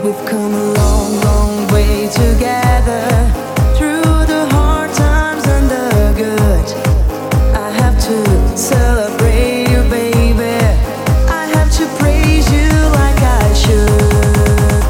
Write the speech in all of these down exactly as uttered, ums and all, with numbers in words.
We've come a long, long way together, through the hard times and the good. I have to celebrate you, baby. I have to praise you like I should.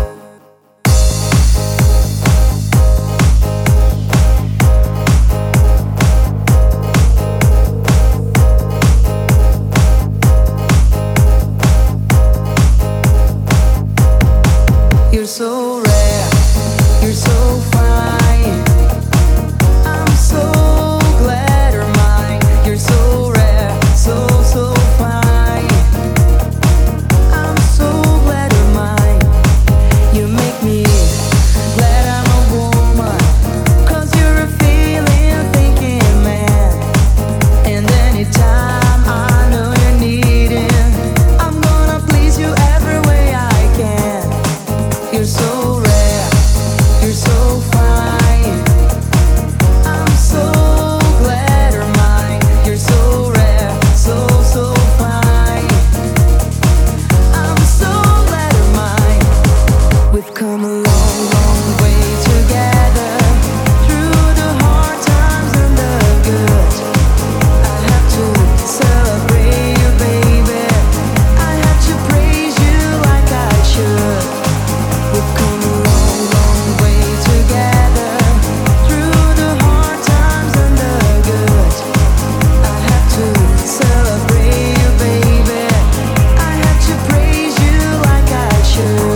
You're so rare, you're so fine. I'm so glad you're mine. You're so rare, so, so fine. I'm so glad you're mine. You make me glad I'm a woman, 'cause you're a feeling, thinking man. And anytime I know you're needing, I'm gonna please you every way I can. You're so rare, you're so fine. I'm so glad you're mine. You're so rare, so, so fine. I'm so glad you're mine. We've come a long, long way together, through the hard times and the good. I have to celebrate you, baby. I have to praise you like I should. We've come a long, long way together, through the hard times and the good. I have to celebrate you, baby. I have to praise you like I should.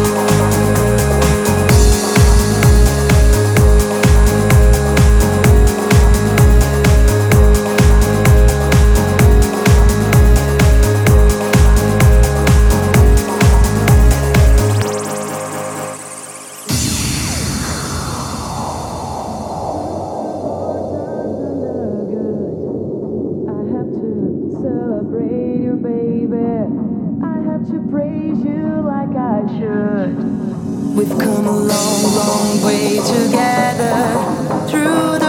I have to celebrate you, baby. I have to praise you like I should. We've come a long, long way together, through the